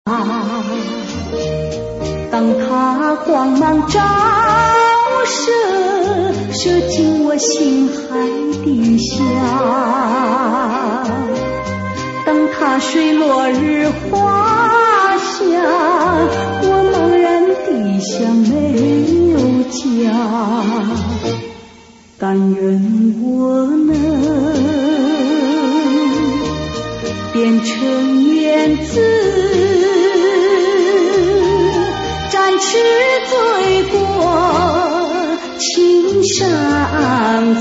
当它光芒照射，射进我心海底下，当它水落日华下，我茫然地想没有家。但愿我能变成燕子，展翅醉过青山